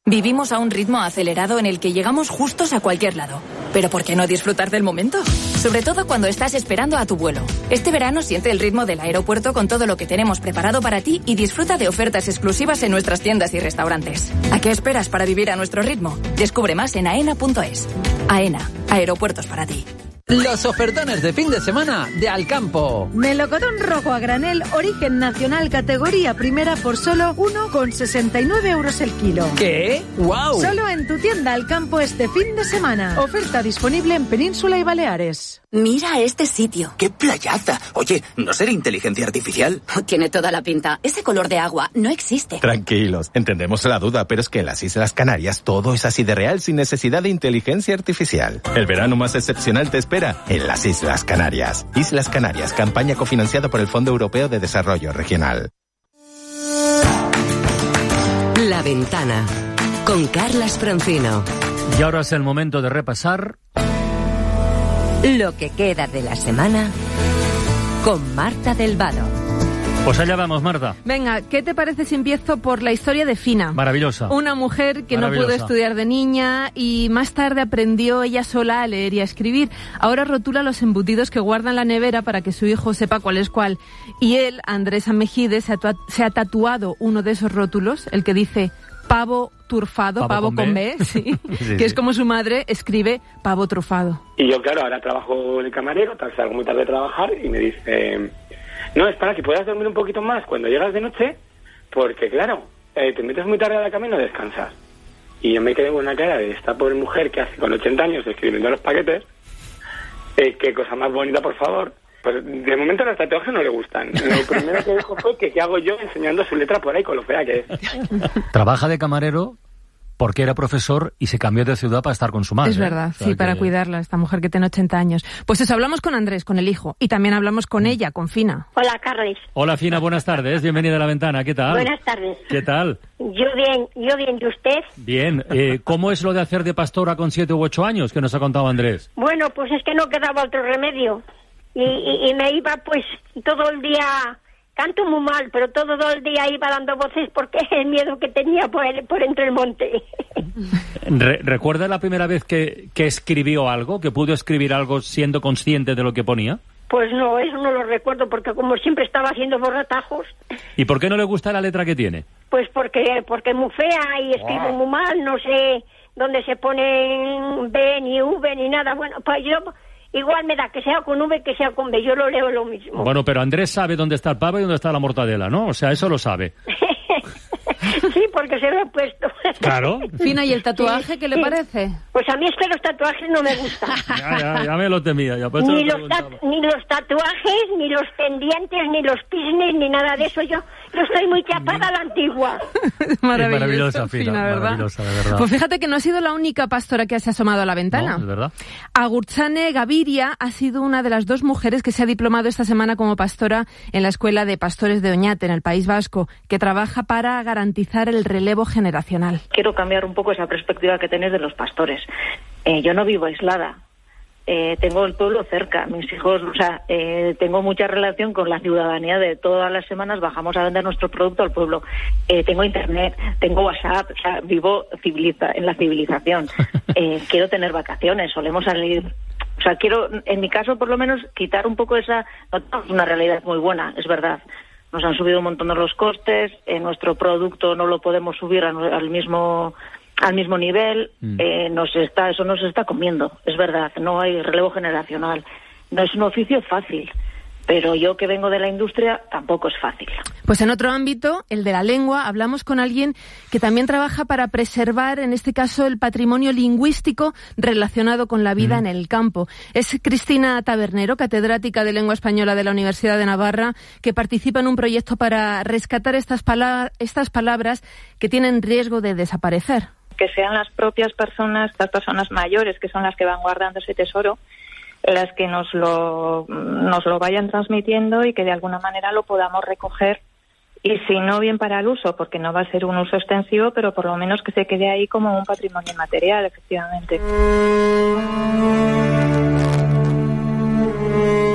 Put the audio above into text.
Vivimos a un ritmo acelerado en el que llegamos justos a cualquier lado. ¿Pero por qué no disfrutar del momento? Sobre todo cuando estás esperando a tu vuelo. Este verano siente el ritmo del aeropuerto con todo lo que tenemos preparado para ti y disfruta de ofertas exclusivas en nuestras tiendas y restaurantes. ¿A qué esperas para vivir a nuestro ritmo? Descubre más en aena.es. AENA, aeropuertos para ti. Los ofertones de fin de semana de Alcampo. Melocotón rojo a granel, origen nacional, categoría primera por solo 1,69 euros el kilo. ¿Qué? ¡Wow! Solo en tu tienda Alcampo este fin de semana. Oferta disponible en Península y Baleares. Mira este sitio. ¡Qué playaza! Oye, ¿no será inteligencia artificial? Tiene toda la pinta. Ese color de agua no existe. Tranquilos, entendemos la duda, pero es que en las Islas Canarias todo es así de real sin necesidad de inteligencia artificial. El verano más excepcional te espera en las Islas Canarias. Islas Canarias, campaña cofinanciada por el Fondo Europeo de Desarrollo Regional. La Ventana, con Carlas Francino. Y ahora es el momento de repasar lo que queda de la semana con Marta del Vado. Pues allá vamos, Marta. Venga, ¿qué te parece si empiezo por la historia de Fina? Maravillosa. Una mujer que no pudo estudiar de niña y más tarde aprendió ella sola a leer y a escribir. Ahora rotula los embutidos que guarda en la nevera para que su hijo sepa cuál es cuál. Y él, Andrés Amejide, se ha tatuado uno de esos rótulos, el que dice pavo trufado, pavo con B, sí, sí, que es como su madre escribe pavo trufado. Y yo, claro, ahora trabajo de camarero, salgo muy tarde de trabajar y me dice... No, es para que puedas dormir un poquito más cuando llegas de noche, porque claro, te metes muy tarde a la cama y no descansas. Y yo me quedé con una cara de esta pobre mujer que hace con 80 años escribiendo los paquetes. Qué cosa más bonita, por favor. Pues de momento los tatuajes no le gustan. Lo primero que dijo fue que qué hago yo enseñando su letra por ahí con lo fea que es. Trabaja de camarero porque era profesor y se cambió de ciudad para estar con su madre. Es verdad, o sea, sí, para cuidarla, esta mujer que tiene 80 años. Pues eso, hablamos con Andrés, con el hijo, y también hablamos con ella, con Fina. Hola, Carles. Hola, Fina, buenas tardes, bienvenida a La Ventana, ¿qué tal? Buenas tardes. ¿Qué tal? Yo bien, ¿y usted? Bien, ¿cómo es lo de hacer de pastora con 7 u 8 años, que nos ha contado Andrés? Bueno, pues es que no quedaba otro remedio, y me iba pues todo el día... Canto muy mal, pero todo el día iba dando voces porque el miedo que tenía por entre el monte. ¿Recuerda la primera vez que escribió algo, que pudo escribir algo siendo consciente de lo que ponía? Pues no, eso no lo recuerdo, porque como siempre estaba haciendo borratajos. ¿Y por qué no le gusta la letra que tiene? Pues porque es muy fea y escribo muy mal, no sé dónde se pone B, ni V, ni nada. Bueno, pues yo... Igual me da que sea con V que sea con B, yo lo leo lo mismo. Bueno, pero Andrés sabe dónde está el pavo y dónde está la mortadela, ¿no? O sea, eso lo sabe. Sí, porque se lo he puesto. Claro. Fina, ¿y el tatuaje sí, qué le parece? Pues a mí es que los tatuajes no me gustan. Ya me lo temía. Ya, pues ni los tatuajes, ni los pendientes, ni los pisnes, ni nada de eso. Yo estoy muy chapada a la antigua. Maravillosa, Fina, ¿verdad? Maravillosa, de verdad. Pues fíjate que no ha sido la única pastora que se ha asomado a la ventana. No, es verdad. Agurtzane Gaviria ha sido una de las 2 mujeres que se ha diplomado esta semana como pastora en la Escuela de Pastores de Oñate, en el País Vasco, que trabaja para garantizar el relevo generacional. Quiero cambiar un poco esa perspectiva que tenéis de los pastores. Yo no vivo aislada. Tengo el pueblo cerca, mis hijos, o sea, tengo mucha relación con la ciudadanía. De todas las semanas bajamos a vender nuestro producto al pueblo. Tengo internet, tengo WhatsApp, o sea, vivo en la civilización. Quiero tener vacaciones, solemos salir. O sea, quiero, en mi caso, por lo menos, quitar un poco esa... No tenemos una realidad muy buena, es verdad. Nos han subido un montón de los costes, nuestro producto no lo podemos subir al mismo nivel, eso nos está comiendo, es verdad, no hay relevo generacional. No es un oficio fácil, pero yo que vengo de la industria tampoco es fácil. Pues en otro ámbito, el de la lengua, hablamos con alguien que también trabaja para preservar, en este caso, el patrimonio lingüístico relacionado con la vida en el campo. Es Cristina Tabernero, catedrática de Lengua Española de la Universidad de Navarra, que participa en un proyecto para rescatar estas palabras que tienen riesgo de desaparecer. Que sean las propias personas, las personas mayores, que son las que van guardando ese tesoro, las que nos lo vayan transmitiendo y que de alguna manera lo podamos recoger, y si no bien para el uso, porque no va a ser un uso extensivo, pero por lo menos que se quede ahí como un patrimonio inmaterial, efectivamente.